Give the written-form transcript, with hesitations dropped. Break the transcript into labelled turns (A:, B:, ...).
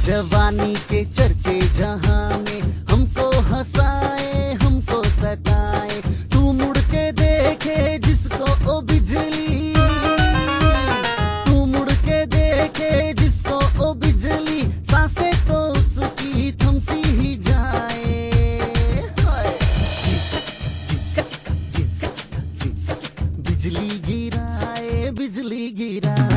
A: जवानी के चर्चे जहां में हमको हंसाए हमको सताए, तू मुड़ के देखे जिसको ओ बिजली, तू मुड़ के देखे जिसको ओ बिजली, सांसें तो उसकी थमसी ही जाए। बिजली गिराए बिजली गिराए।